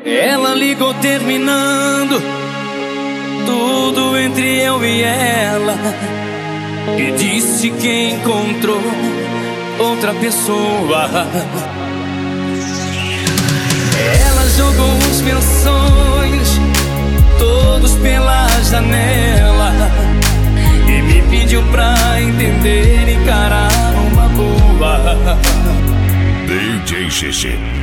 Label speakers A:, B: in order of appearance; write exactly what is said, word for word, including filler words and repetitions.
A: Ela ligou terminando tudo entre eu e ela, e disse que encontrou outra pessoa. Ela jogou os meus sonhos todos pela janela e me pediu pra entender e encarar uma boa.
B: D J Xixi.